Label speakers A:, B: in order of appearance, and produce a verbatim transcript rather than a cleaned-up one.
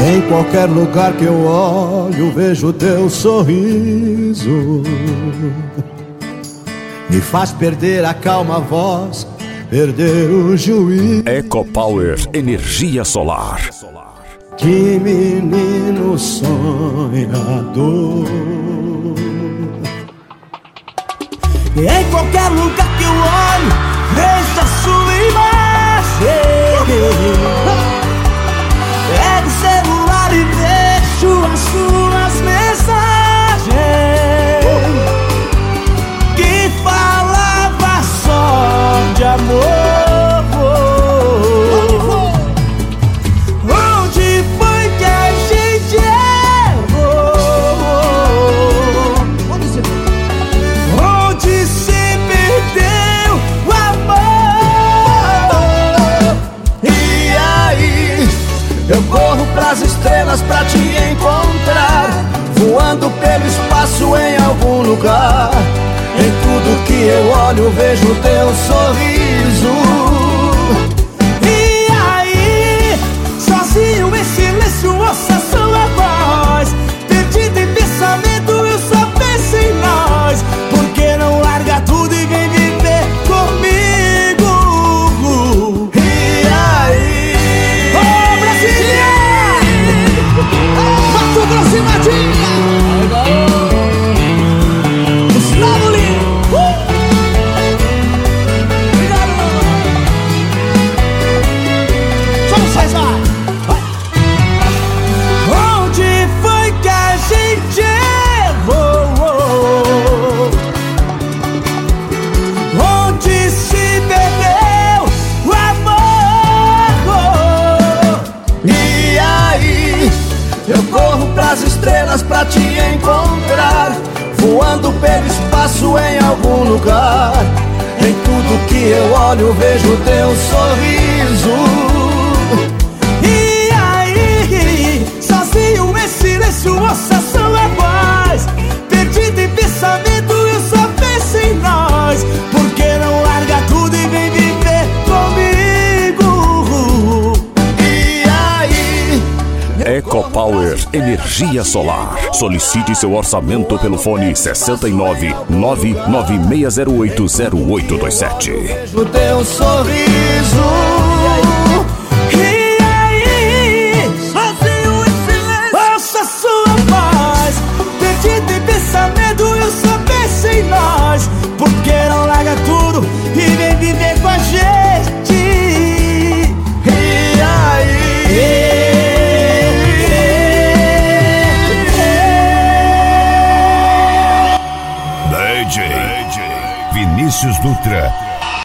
A: Em qualquer lugar que eu olho, vejo teu sorriso. Me faz perder a calma voz, perder o juízo.
B: EcoPower Energia Solar.
A: Que menino sonhador. E em qualquer lugar que eu olho, vejo a sua imagem. Pego o celular e vejo as suas mensagens que falava só de amor. Onde foi que a gente errou? Onde se perdeu o amor? E aí, eu corro pras estrelas pra te encontrar, voando pelo espaço em algum lugar. Em tudo que eu olho vejo teu sorriso. E aí, sozinho em silêncio ouço a sua voz, perdido em pensamento eu só penso em nós. Por que não larga tudo e vem viver comigo? E aí, ô Brasília, Mato Grosso e Madinha, Gustavo Lima, uh! Obrigado, só vocês, vai, vai. Onde foi que a gente errou? Onde se perdeu o amor? E aí, eu corro pras estrelas pra te encontrar, voando pelo espaço em algum lugar. Em tudo que eu olho vejo teu sorriso. E aí, sozinho em silêncio ouço a sua voz, perdido em pensamento eu só penso em nós. Por que não larga tudo e vem viver comigo? E aí,
B: EcoPower Energia Solar. Solicite seu orçamento pelo fone sessenta e nove, nove nove seis zero oito zero oito dois sete.
A: vejo teu sorriso. E aí, sozinho em silêncio ouço a sua voz, perdido em pensamento eu só penso em nós. Por que não larga tudo e vem viver com a gente? E aí,
C: D J Vinícius Dutra